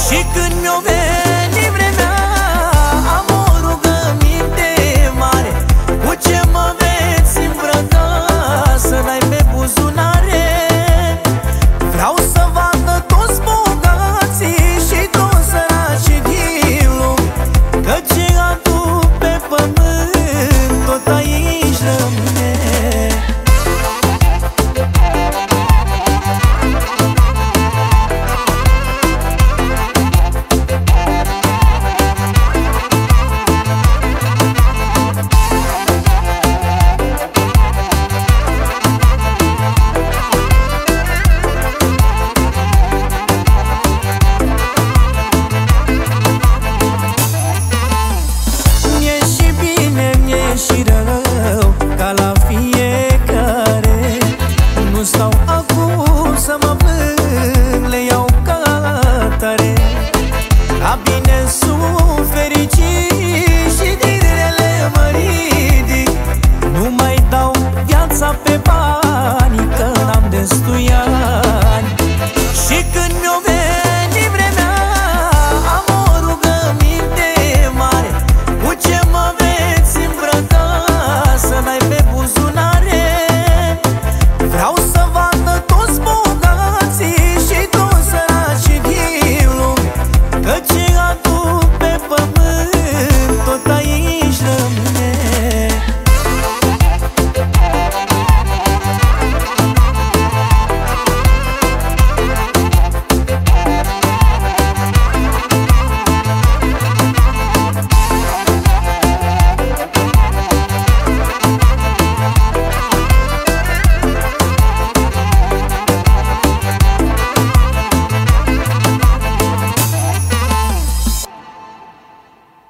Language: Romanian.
Și când mi-o veni vremea, am o rugăminte mare: cu ce mă veți îmbrăca, să n-ai pe buzunare? Vreau să vadă toți bogații și toți săracii din lume, că ce aduc pe pământ tot aici rămâne. Și rău, ca la fiecare. Nu stau acum să mă plâng, le iau ca tare. Ca bine